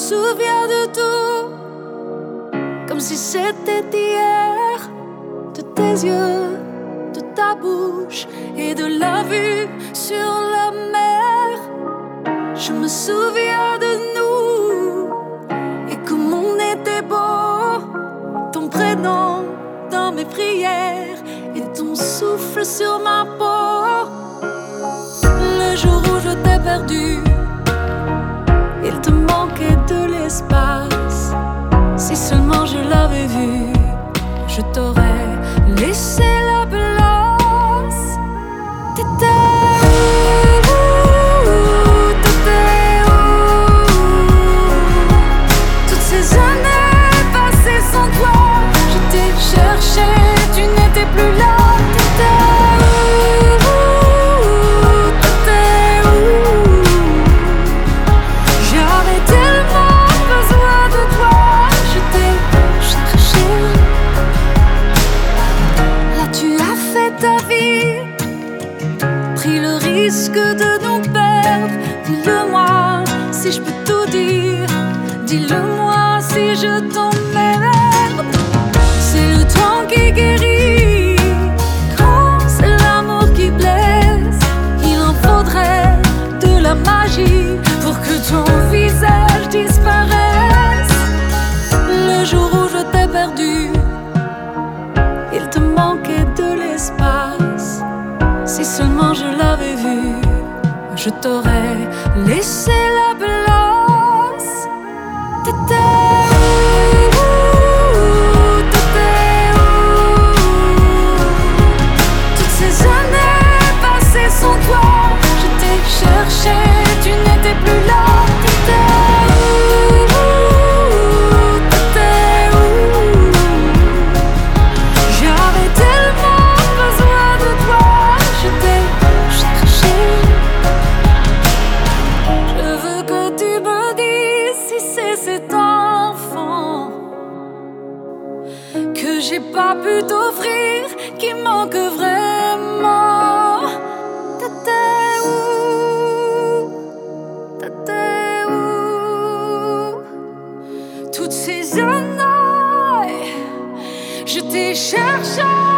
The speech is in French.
souviens de tout, comme si c'était hier, de tes yeux, de ta bouche et de la vue sur la mer. Je me souviens de nous et comme on était beau, ton prénom dans mes prières et ton souffle sur ma peau. Le jour où je t'ai perdu, il te manquait de l'espace. Si seulement je l'avais vu, je t'aurais laissé la place. T'étais où? T'étais où? Toutes ces années passées sans toi, je t'ai cherché, tu n'étais plus là. Pris le risque de nous perdre. Dis-le-moi si je peux tout dire. Dis-le-moi si je t'emmerde. C'est le temps qui guérit quand c'est l'amour qui blesse. Il en faudrait de la magie pour que ton visage disparaisse. Le jour où je t'ai perdu, il te manquait de l'espace. Si seulement je l'avais vu, je t'aurais laissé la place. T'étais où? T'étais où? Toutes ces années passées sans toi, je t'ai cherché, tu n'étais plus là. Que j'ai pas pu t'offrir, qui manque vraiment. T'étais où? T'étais où? Toutes ces années, je t'ai cherché.